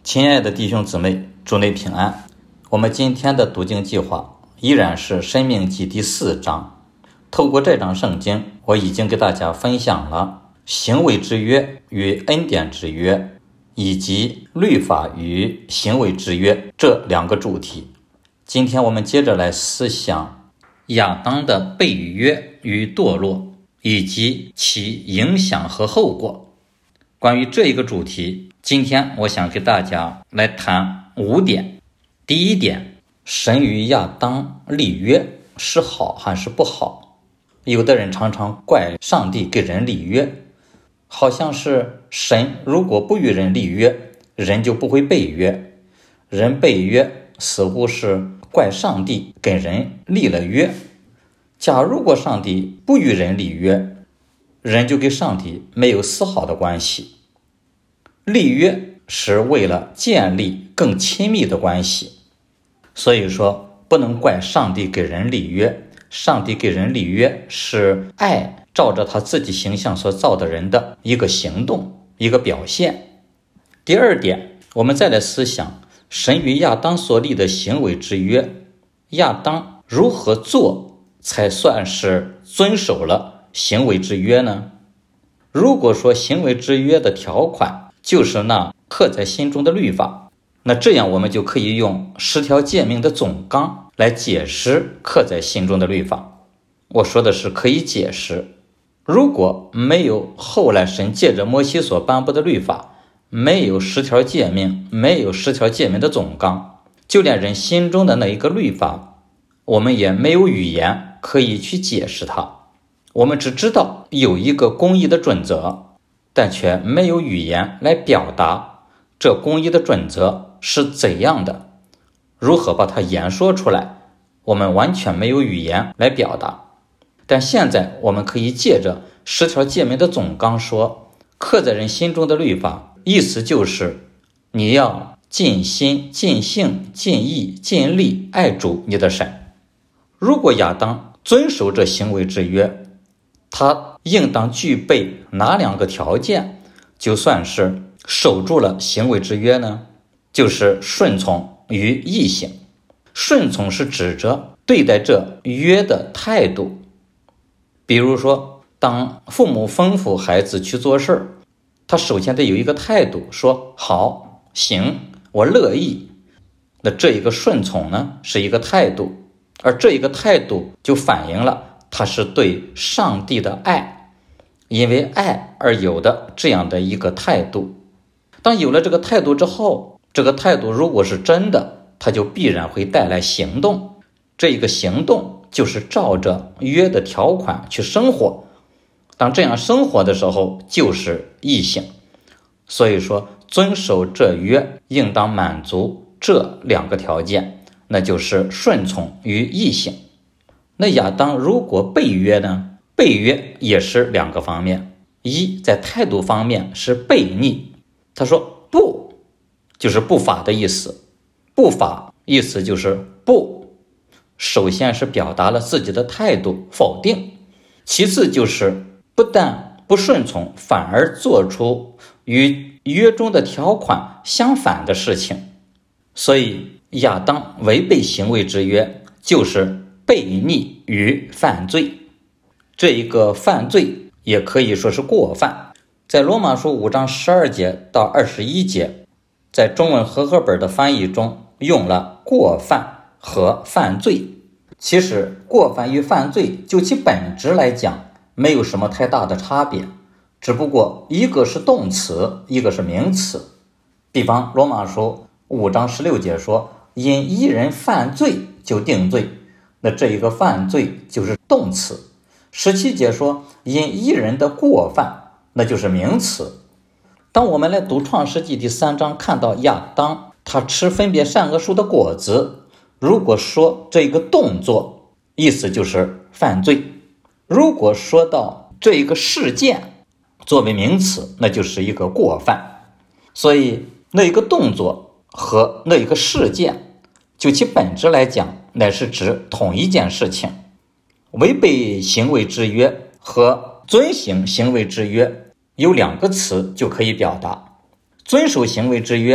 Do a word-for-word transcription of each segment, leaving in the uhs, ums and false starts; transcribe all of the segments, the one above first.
亲爱的弟兄姊妹，主内平安。我们今天的读经计划依然是《申命记》第四章。透过这章圣经，我已经给大家分享了行为之约与恩典之约，以及律法与行为之约这两个主题。今天我们接着来思想亚当的背约与堕落，以及其影响和后果。关于这一个主题，今天我想给大家来谈五点。第一点，神与亚当立约是好还是不好？有的人常常怪上帝给人立约，好像是神如果不与人立约，人就不会背约。人背约似乎是怪上帝给人立了约。假如果上帝不与人立约，人就跟上帝没有丝毫的关系。立约是为了建立更亲密的关系，所以说不能怪上帝给人立约。上帝给人立约是爱照着他自己形象所造的人的一个行动，一个表现。第二点，我们再来思想神与亚当所立的行为之约，亚当如何做才算是遵守了行为之约呢？如果说行为之约的条款就是那刻在心中的律法，那这样我们就可以用十条诫命的总纲来解释刻在心中的律法。我说的是可以解释，如果没有后来神借着摩西所颁布的律法，没有十条诫命，没有十条诫命的总纲，就连人心中的那一个律法，我们也没有语言可以去解释它。我们只知道有一个公义的准则，但却没有语言来表达这公义的准则是怎样的，如何把它言说出来，我们完全没有语言来表达。但现在我们可以借着十条诫命的总纲说，刻在人心中的律法，意思就是你要尽心、尽性、尽意、尽力爱主你的神。如果亚当遵守这行为之约，他应当具备哪两个条件，就算是守住了行为之约呢？就是顺从与义行。顺从是指着对待这约的态度。比如说，当父母吩咐孩子去做事，他首先得有一个态度，说好，行，我乐意。那这一个顺从呢，是一个态度，而这一个态度就反映了他是对上帝的爱，因为爱而有的这样的一个态度。当有了这个态度之后，这个态度如果是真的，它就必然会带来行动。这一个行动就是照着约的条款去生活。当这样生活的时候，就是义行。所以说，遵守这约应当满足这两个条件，那就是顺从与义行。那亚当如果背约呢？背约也是两个方面。一，在态度方面是悖逆，他说不，就是不法的意思。不法意思就是不，首先是表达了自己的态度，否定。其次就是不但不顺从，反而做出与约中的条款相反的事情。所以亚当违背行为之约，就是悖逆与犯罪。这一个犯罪也可以说是过犯。在罗马书五章十二节到二十一节，在中文和合本的翻译中用了过犯和犯罪。其实过犯与犯罪就其本质来讲没有什么太大的差别，只不过一个是动词，一个是名词。比方罗马书五章十六节说，因一人犯罪就定罪，那这一个犯罪就是动词。十七节说，因一人的过犯，那就是名词。当我们来读创世纪第三章，看到亚当他吃分别善恶树的果子，如果说这一个动作，意思就是犯罪；如果说到这一个事件作为名词，那就是一个过犯。所以那一个动作和那一个事件，就其本质来讲，乃是指同一件事情。违背行为之约和遵行行为之约有两个词就可以表达。遵守行为之约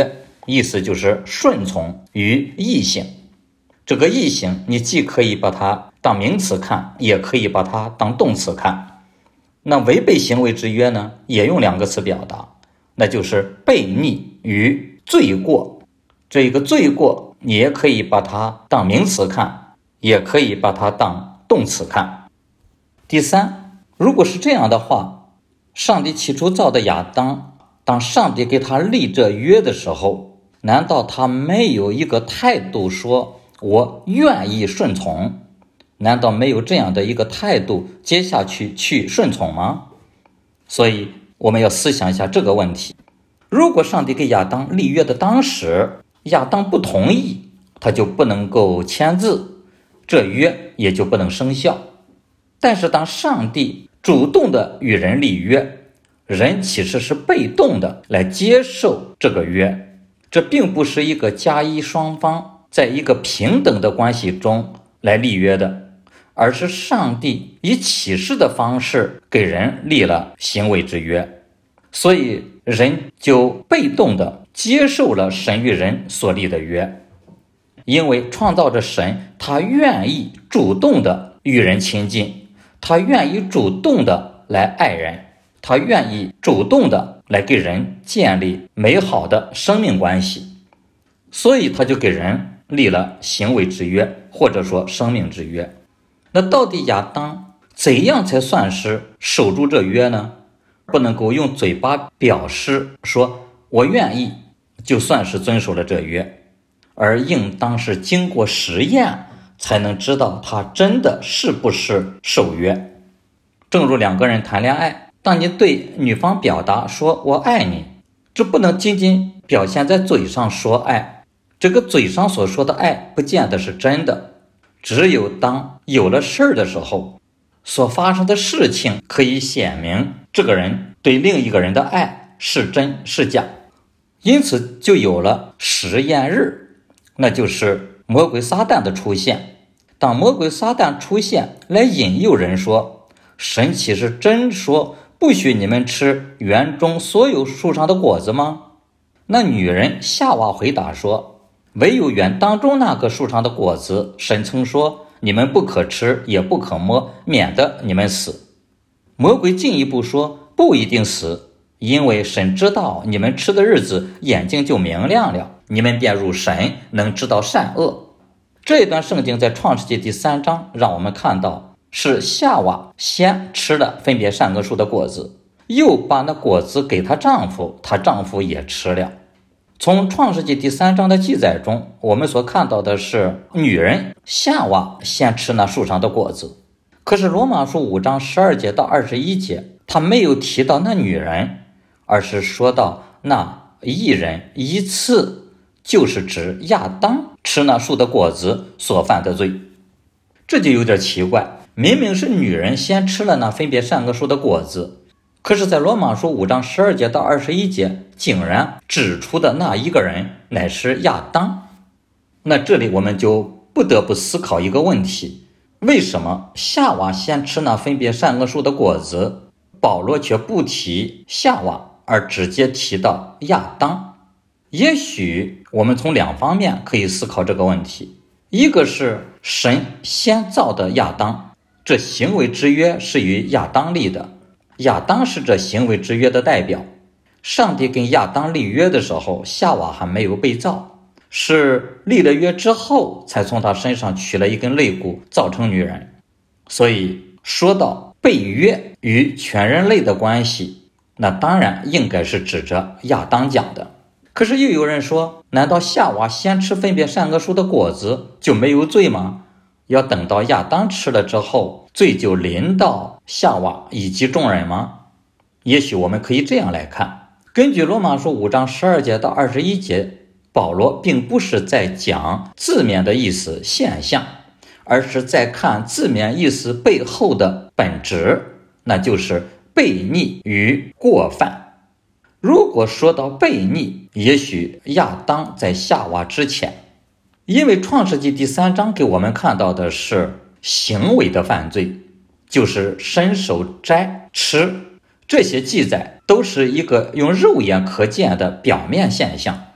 意思就是顺从于异性。这个异性你既可以把它当名词看，也可以把它当动词看。那违背行为之约呢，也用两个词表达，那就是悖逆与罪过。这一个罪过你也可以把它当名词看，也可以把它当动词看。第三，如果是这样的话，上帝起初造的亚当，当上帝给他立这约的时候，难道他没有一个态度说我愿意顺从？难道没有这样的一个态度接下去去顺从吗？所以我们要思想一下这个问题。如果上帝给亚当立约的当时，亚当不同意，他就不能够签字，这约也就不能生效。但是当上帝主动的与人立约，人其实是被动的来接受这个约，这并不是一个加一双方在一个平等的关系中来立约的，而是上帝以启示的方式给人立了行为之约，所以人就被动的接受了神与人所立的约。因为创造着神，他愿意主动的与人亲近，他愿意主动的来爱人，他愿意主动的来给人建立美好的生命关系，所以他就给人立了行为之约，或者说生命之约。那到底亚当怎样才算是守住这约呢？不能够用嘴巴表示说我愿意就算是遵守了这约，而应当是经过实验才能知道他真的是不是守约。正如两个人谈恋爱，当你对女方表达说我爱你，这不能仅仅表现在嘴上说爱，这个嘴上所说的爱不见得是真的，只有当有了事儿的时候，所发生的事情可以显明这个人对另一个人的爱是真是假。因此就有了实验日，那就是魔鬼撒旦的出现。当魔鬼撒旦出现来引诱人说，神岂是真说不许你们吃园中所有树上的果子吗？那女人夏娃回答说，唯有园当中那个树上的果子，神曾说你们不可吃也不可摸，免得你们死。魔鬼进一步说，不一定死，因为神知道你们吃的日子眼睛就明亮了，你们便如神，能知道善恶。这一段圣经在创世纪第三章让我们看到，是夏娃先吃了分别善恶树的果子，又把那果子给她丈夫，她丈夫也吃了。从创世纪第三章的记载中，我们所看到的是女人夏娃先吃那树上的果子，可是罗马书五章十二节到二十一节，他没有提到那女人，而是说到那一人一次，就是指亚当吃那树的果子所犯的罪。这就有点奇怪，明明是女人先吃了那分别善恶树的果子，可是在罗马书五章十二节到二十一节竟然指出的那一个人乃是亚当。那这里我们就不得不思考一个问题，为什么夏娃先吃那分别善恶树的果子，保罗却不提夏娃而直接提到亚当？也许我们从两方面可以思考这个问题，一个是神先造的亚当，这行为之约是与亚当立的，亚当是这行为之约的代表。上帝跟亚当立约的时候，夏娃还没有被造，是立了约之后才从他身上取了一根肋骨造成女人。所以说到被约与全人类的关系，那当然应该是指着亚当讲的。可是又有人说，难道夏娃先吃分别善恶树的果子就没有罪吗？要等到亚当吃了之后，罪就临到夏娃以及众人吗？也许我们可以这样来看，根据罗马书五章十二节到二十一节，保罗并不是在讲字面的意思现象，而是在看字面意思背后的本质，那就是悖逆与过犯。如果说到悖逆，也许亚当在夏娃之前，因为创世纪第三章给我们看到的是行为的犯罪，就是伸手摘吃，这些记载都是一个用肉眼可见的表面现象。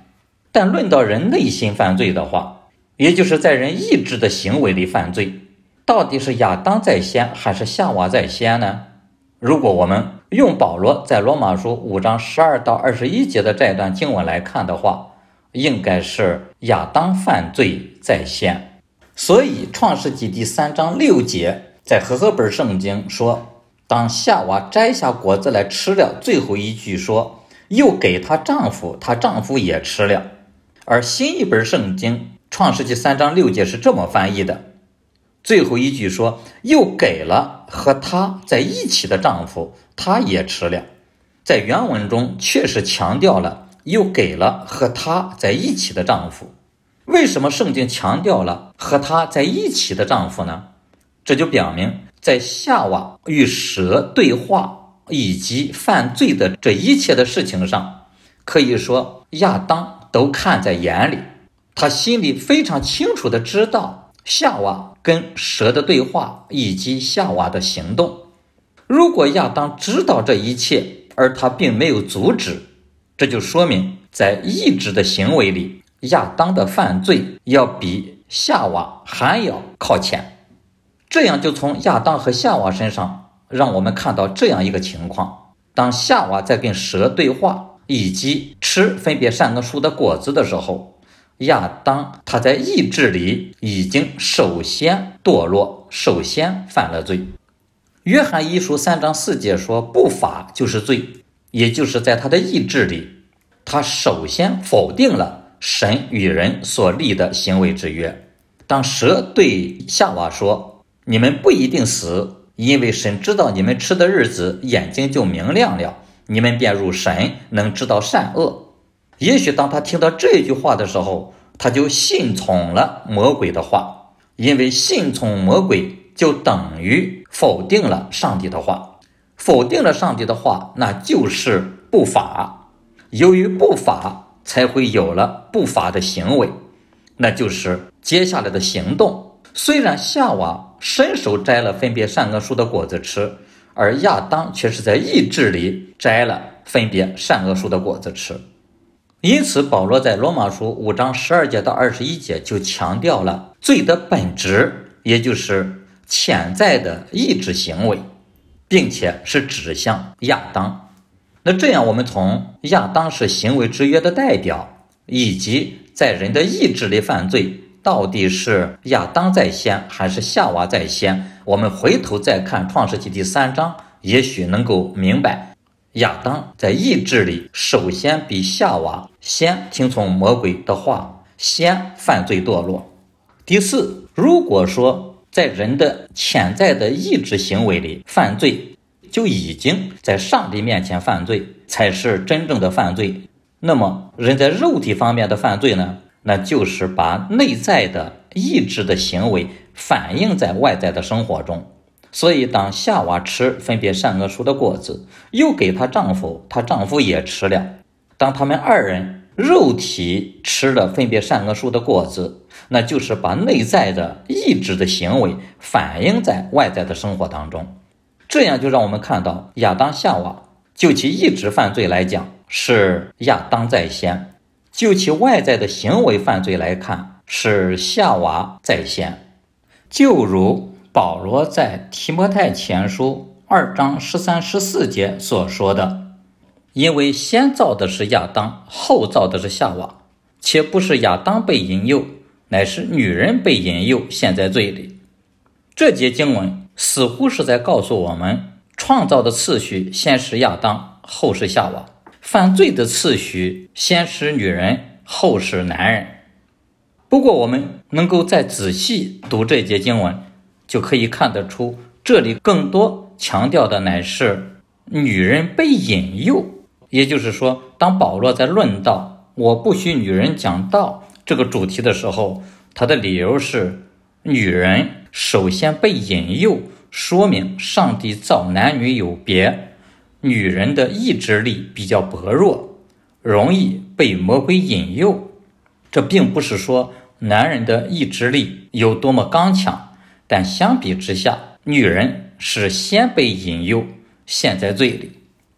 但论到人内心犯罪的话，也就是在人意志的行为里犯罪，到底是亚当在先还是夏娃在先呢？如果我们用保罗在罗马书五章十二到二十一节的这段经文来看的话，应该是亚当犯罪在先。所以创世纪第三章六节在和合本圣经说，当夏娃摘下果子来吃了，最后一句说又给她丈夫，她丈夫也吃了。而新一本圣经创世纪三章六节是这么翻译的，最后一句说又给了和她在一起的丈夫，他也吃了。在原文中确实强调了又给了和她在一起的丈夫。为什么圣经强调了和她在一起的丈夫呢？这就表明在夏娃与蛇对话以及犯罪的这一切的事情上，可以说亚当都看在眼里，他心里非常清楚地知道夏娃跟蛇的对话以及夏娃的行动。如果亚当知道这一切而他并没有阻止，这就说明在意志的行为里，亚当的犯罪要比夏娃还要靠前。这样就从亚当和夏娃身上让我们看到这样一个情况，当夏娃在跟蛇对话以及吃分别善恶树的果子的时候，亚当他在意志里已经首先堕落，首先犯了罪。约翰一书三章四节说不法就是罪，也就是在他的意志里，他首先否定了神与人所立的行为之约。当蛇对夏娃说你们不一定死，因为神知道你们吃的日子眼睛就明亮了，你们便如神，能知道善恶。也许当他听到这句话的时候，他就信从了魔鬼的话，因为信从魔鬼就等于否定了上帝的话，否定了上帝的话，那就是不法。由于不法，才会有了不法的行为，那就是接下来的行动。虽然夏娃伸手摘了分别善恶树的果子吃，而亚当却是在意志里摘了分别善恶树的果子吃。因此保罗在罗马书五章十二节到二十一节就强调了罪的本质，也就是潜在的意志行为，并且是指向亚当。那这样我们从亚当是行为之约的代表，以及在人的意志里犯罪到底是亚当在先还是夏娃在先，我们回头再看创世纪第三章，也许能够明白亚当在意志里首先比夏娃先听从魔鬼的话，先犯罪堕落。第四，如果说在人的潜在的意志行为里犯罪就已经在上帝面前犯罪才是真正的犯罪，那么人在肉体方面的犯罪呢，那就是把内在的意志的行为反映在外在的生活中。所以当夏娃吃分别善恶树的果子，又给她丈夫，她丈夫也吃了。当他们二人肉体吃了分别善恶树的果子，那就是把内在的意志的行为反映在外在的生活当中。这样就让我们看到亚当夏娃就其意志犯罪来讲是亚当在先，就其外在的行为犯罪来看是夏娃在先。就如保罗在提摩太前书二章十三十四节所说的，因为先造的是亚当，后造的是夏娃，且不是亚当被引诱，乃是女人被引诱陷在罪里。这节经文似乎是在告诉我们，创造的次序先是亚当，后是夏娃；犯罪的次序先是女人，后是男人。不过我们能够再仔细读这节经文，就可以看得出这里更多强调的乃是女人被引诱。也就是说，当保罗在论到我不许女人讲道这个主题的时候，他的理由是女人首先被引诱，说明上帝造男女有别，女人的意志力比较薄弱，容易被魔鬼引诱。这并不是说男人的意志力有多么刚强，但相比之下，女人是先被引诱陷在罪里。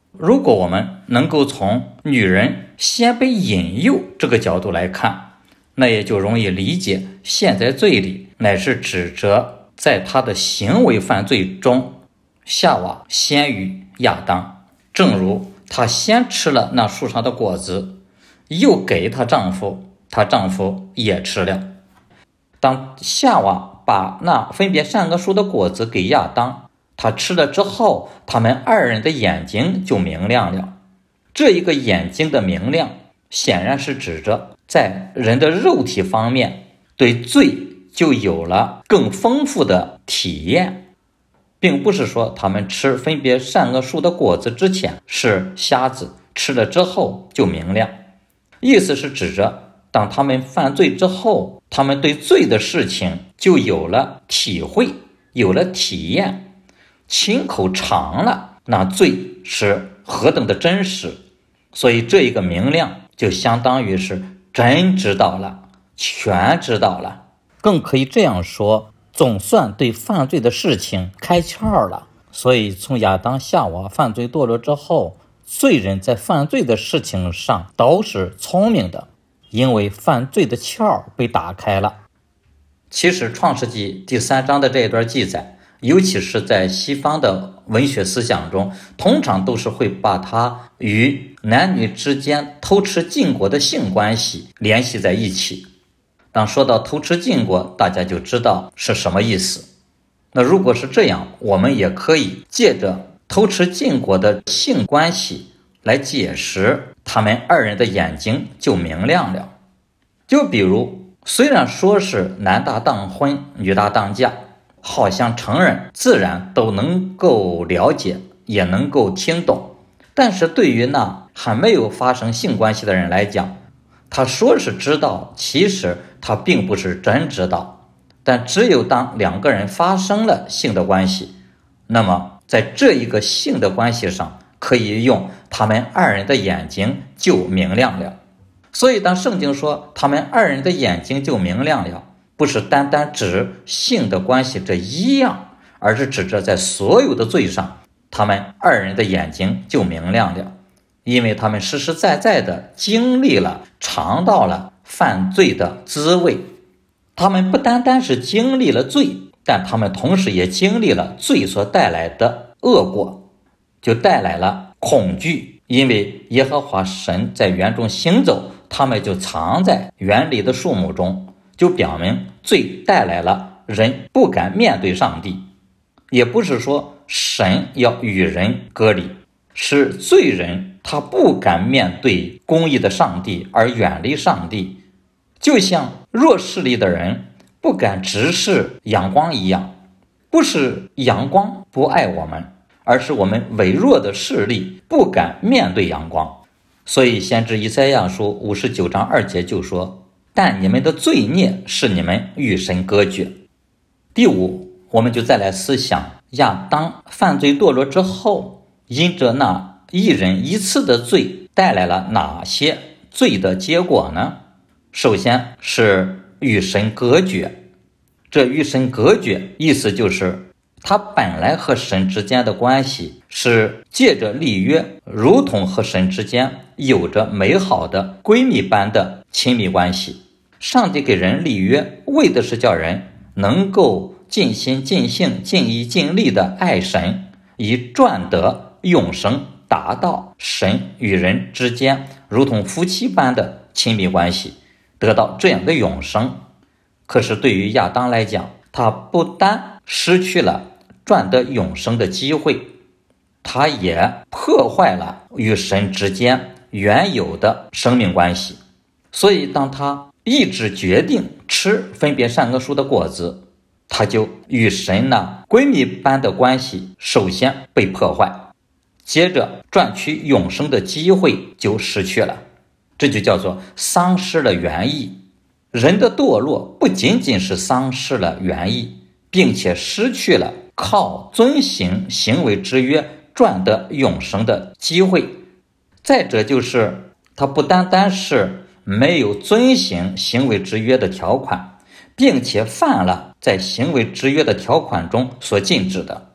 如果我们能够从女人先被引诱这个角度来看，那也就容易理解陷在罪里乃是指着在他的行为犯罪中，夏娃先于亚当，正如她先吃了那树上的果子，又给她丈夫，她丈夫也吃了。当夏娃把那分别善恶树的果子给亚当，他吃了之后，他们二人的眼睛就明亮了。这一个眼睛的明亮，显然是指着在人的肉体方面对罪就有了更丰富的体验，并不是说他们吃分别善恶树的果子之前是瞎子，吃了之后就明亮。意思是指着当他们犯罪之后，他们对罪的事情就有了体会，有了体验，亲口尝了那罪是何等的真实。所以这一个明亮就相当于是真知道了，全知道了，更可以这样说，总算对犯罪的事情开窍了。所以从亚当夏娃犯罪堕落之后，罪人在犯罪的事情上都是聪明的，因为犯罪的窍被打开了。其实创世纪第三章的这一段记载，尤其是在西方的文学思想中，通常都是会把它与男女之间偷吃禁果的性关系联系在一起。当说到偷吃禁果，大家就知道是什么意思。那如果是这样，我们也可以借着偷吃禁果的性关系来解释他们二人的眼睛就明亮了。就比如，虽然说是男大当婚，女大当嫁，好像成人自然都能够了解，也能够听懂，但是对于那还没有发生性关系的人来讲，他说是知道，其实他并不是真知道。但只有当两个人发生了性的关系，那么在这一个性的关系上，可以用他们二人的眼睛就明亮了。所以当圣经说他们二人的眼睛就明亮了，不是单单指性的关系这一样，而是指着在所有的罪上，他们二人的眼睛就明亮了，因为他们实实在在的经历了，尝到了犯罪的滋味。他们不单单是经历了罪，但他们同时也经历了罪所带来的恶果，就带来了恐惧。因为耶和华神在园中行走，他们就藏在园里的树木中，就表明罪带来了人不敢面对上帝。也不是说神要与人隔离，是罪人他不敢面对公义的上帝而远离上帝，就像弱势力的人不敢直视阳光一样。不是阳光不爱我们，而是我们微弱的势力不敢面对阳光。所以先知以赛亚书五十九章二节就说，但你们的罪孽使你们与神隔绝。第五，我们就再来思想亚当犯罪堕落之后，因着那一人一次的罪带来了哪些罪的结果呢？首先是与神隔绝。这与神隔绝意思就是他本来和神之间的关系是借着立约，如同和神之间有着美好的闺蜜般的亲密关系。上帝给人立约，为的是叫人能够尽心尽性尽意尽力的爱神，以赚得永生，达到神与人之间如同夫妻般的亲密关系，得到这样的永生。可是对于亚当来讲，他不单失去了赚得永生的机会，他也破坏了与神之间原有的生命关系。所以当他一直决定吃分别善恶树的果子，他就与神那闺蜜般的关系首先被破坏，接着赚取永生的机会就失去了，这就叫做丧失了原意。人的堕落不仅仅是丧失了原意，并且失去了靠遵行行为之约赚得永生的机会。再者就是他不单单是没有遵行行为之约的条款，并且犯了在行为之约的条款中所禁止的。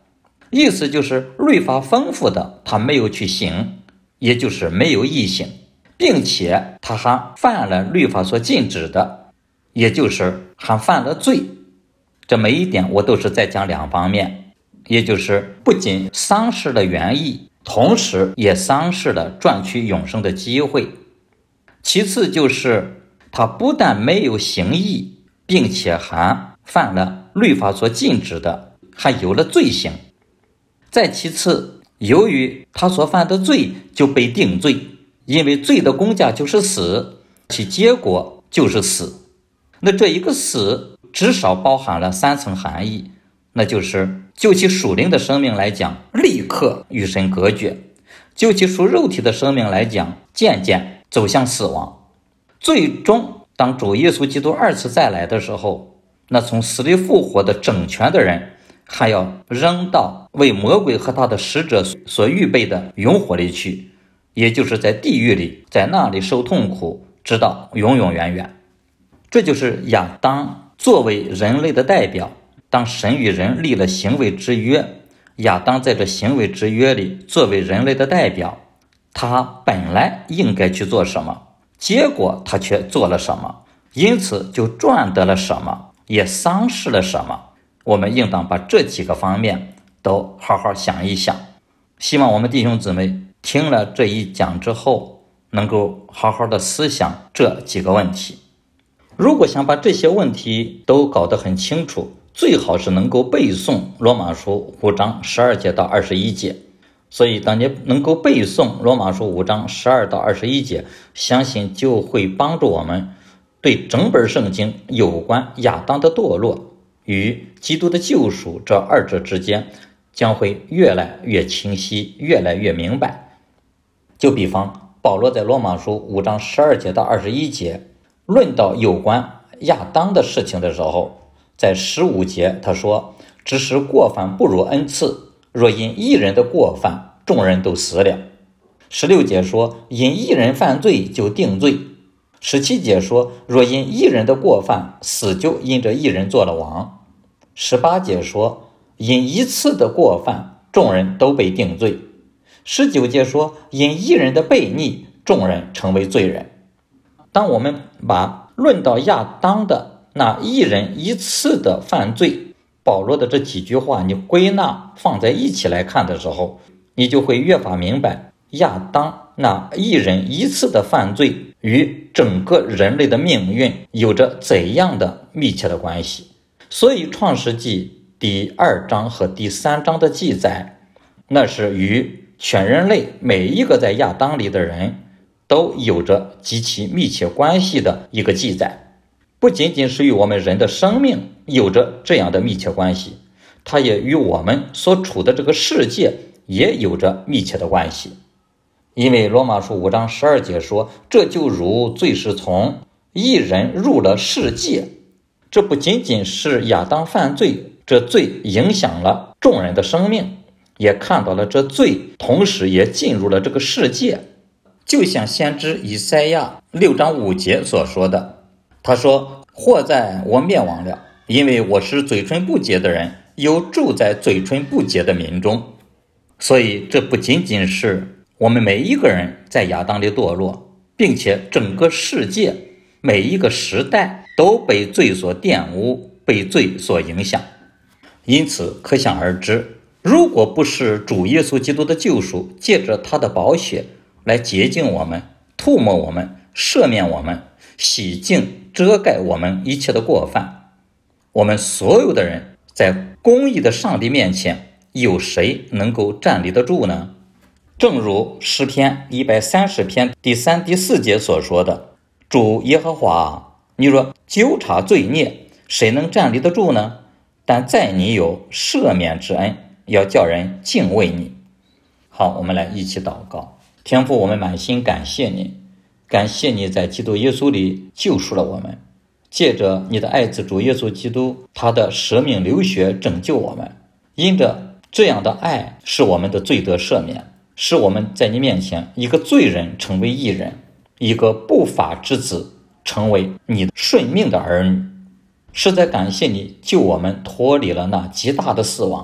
意思就是律法丰富的他没有去行，也就是没有义行，并且他还犯了律法所禁止的，也就是还犯了罪。这每一点我都是在讲两方面，也就是不仅丧失了原意，同时也丧失了赚取永生的机会。其次就是他不但没有行义，并且还犯了律法所禁止的，还有了罪行。再其次，由于他所犯的罪就被定罪，因为罪的工价就是死，其结果就是死。那这一个死至少包含了三层含义，那就是就其属灵的生命来讲，立刻与神隔绝；就其属肉体的生命来讲，渐渐走向死亡。最终当主耶稣基督二次再来的时候，那从死里复活的整全的人还要扔到为魔鬼和他的使者所预备的永火里去，也就是在地狱里，在那里受痛苦，直到永永远远。这就是亚当作为人类的代表，当神与人立了行为之约，亚当在这行为之约里作为人类的代表，他本来应该去做什么，结果他却做了什么，因此就赚得了什么，也丧失了什么。我们应当把这几个方面都好好想一想。希望我们弟兄姊妹听了这一讲之后，能够好好的思想这几个问题。如果想把这些问题都搞得很清楚，最好是能够背诵罗马书五章十二节到二十一节。所以当你能够背诵罗马书五章十二到二十一节，相信就会帮助我们对整本圣经有关亚当的堕落与基督的救赎这二者之间将会越来越清晰，越来越明白。就比方保罗在罗马书五章十二节到二十一节论到有关亚当的事情的时候，在十五节他说，只是过犯不如恩赐，若因一人的过犯众人都死了。十六节说，因一人犯罪就定罪。十七节说，若因一人的过犯，死就因着一人做了王。十八节说，因一次的过犯众人都被定罪。十九节说，因一人的悖逆众人成为罪人。当我们把论到亚当的那一人一次的犯罪，保罗的这几句话你归纳放在一起来看的时候，你就会越发明白亚当那一人一次的犯罪与整个人类的命运有着怎样的密切的关系。所以创世纪第二章和第三章的记载，那是与全人类每一个在亚当里的人都有着极其密切关系的一个记载。不仅仅是与我们人的生命有着这样的密切关系，它也与我们所处的这个世界也有着密切的关系。因为罗马书五章十二节说，这就如罪是从一人入了世界。这不仅仅是亚当犯罪，这罪影响了众人的生命，也看到了这罪同时也进入了这个世界。就像先知以赛亚六章五节所说的，他说，祸在我灭亡了，因为我是嘴唇不洁的人，又住在嘴唇不洁的民中。所以这不仅仅是我们每一个人在亚当里堕落，并且整个世界每一个时代都被罪所玷污，被罪所影响。因此可想而知，如果不是主耶稣基督的救赎，借着他的宝血来洁净我们，涂抹我们，赦免我们，洗净遮盖我们一切的过犯，我们所有的人在公义的上帝面前，有谁能够站立得住呢？正如诗篇一百三十篇第三第四节所说的，主耶和华，你若纠察罪孽，谁能站立得住呢？但在你有赦免之恩，要叫人敬畏你。好，我们来一起祷告。天父，我们满心感谢你，感谢你在基督耶稣里救赎了我们，借着你的爱子主耶稣基督，他的舍命流血拯救我们。因着这样的爱，使我们的罪得赦免，使我们在你面前一个罪人成为义人，一个不法之子成为你顺命的儿女。实在感谢你救我们脱离了那极大的死亡，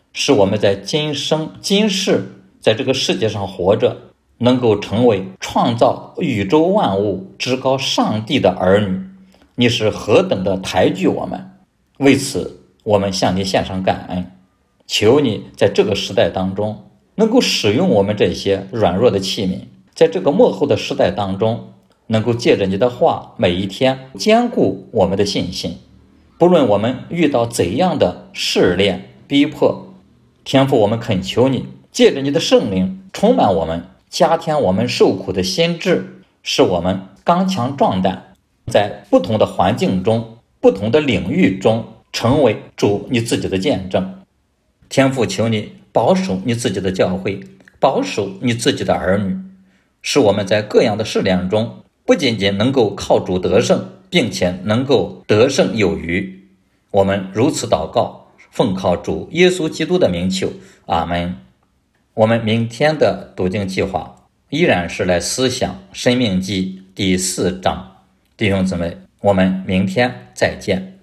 使我们在今生今世在这个世界上活着，能够成为创造宇宙万物至高上帝的儿女。你是何等的抬举我们，为此我们向你献上感恩。求你在这个时代当中能够使用我们这些软弱的器皿，在这个末后的时代当中，能够借着你的话每一天坚固我们的信心。不论我们遇到怎样的试炼逼迫，天父，我们恳求你借着你的圣灵充满我们，加添我们受苦的心志，使我们刚强壮胆，在不同的环境中不同的领域中成为主你自己的见证。天父，求你保守你自己的教会，保守你自己的儿女，使我们在各样的试炼中不仅仅能够靠主得胜，并且能够得胜有余。我们如此祷告，奉靠主耶稣基督的名求，阿们。我们明天的读经计划依然是来思想申命记第四章。弟兄姊妹，我们明天再见。